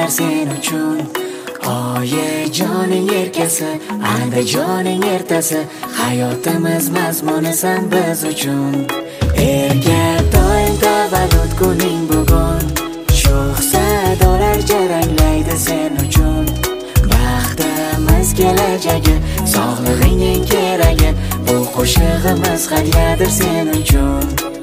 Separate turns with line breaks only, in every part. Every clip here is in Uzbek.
salomlar sen uchun. Oyijoning erkasi, Andijoning ertasi, hayotimiz mazmunisan biz uchun. Erga doim tavallud kuning bugun, sho'x sadolar jaranglaydi sen uchun. Baxtimiz kelajagi, sog'lig'ingning keragi, bu qo'shig'imiz hadyadir sen uchun.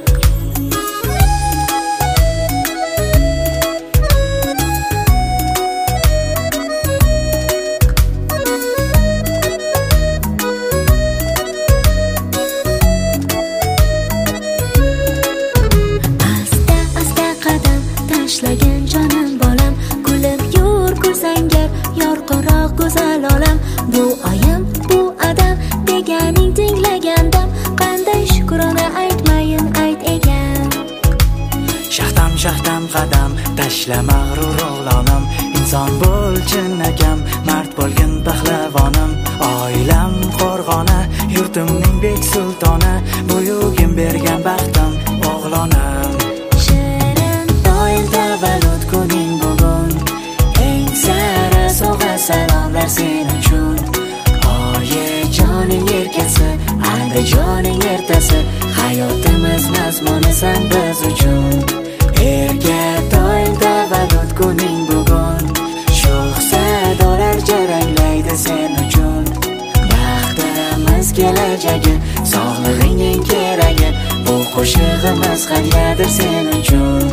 Tashlagan jonim bolam, kulib yur ko'rsangar yorqinroq go'zal olam. Bu oyim, bu adam deganing tinglagandam, qanday shukrona aytmayin ayt ekan.
Shaxtam qadam tashla mag'rur o'g'lonim, inson bo'l chinakam, mard bo'lgin pahlavonim. Oilam qo'rg'ona, yurtimning bek sultoni, buyugim bergan baxtim o'g'lonim.
Tavallud kuning bugun, eng sara sovg'a salomlar sen uchun. Oyijoning erkasi, Andijoning ertasi, hayotimiz mazmunisan biz uchun. Erga doim tavallud kuning bugun, sho'x sadolar jaranglaydi sen uchun. Baxtimiz kelajagi, sog'lig'ingning keragi, bu qo'shig'imiz hadyadir sen uchun.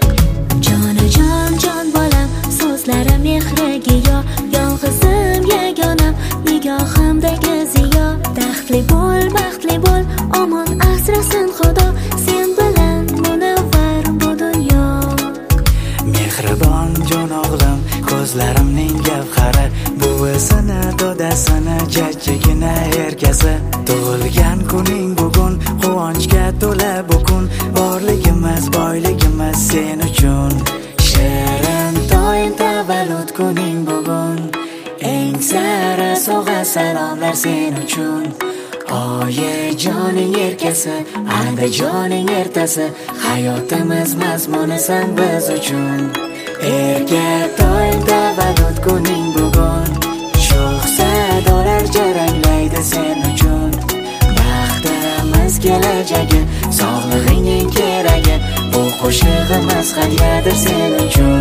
Jon bolam, so'zlarim mehriga yo, yolg'izim yagonam, nigohimdagi ziyo. Baxtli bo'l, omon asrasin Xudo, sen bilan munavvar bu dunyo.
Mehribon jon o'g'lim, ko'zlarimning gavhari, buvisini, dodasini, jajjigina erkasi. Tug'ilgan kuning bugun, quvonchga to'la bu kun, borligimiz, boyligimiz sen uchun.
Shirin doim tavallud kuning bugun, eng sara sovg'a salomlar sen uchun. Oyijoning erkasi, Andijoning ertasi, hayotimiz mazmunisan biz uchun. Erga doim tavallud kuning bugun, sho'x sadolar jaranglaydi sen uchun. Baxtimiz kelajagi, sog'lig'ingning keragi, bu qo'shig'imiz hadyadir sen uchun.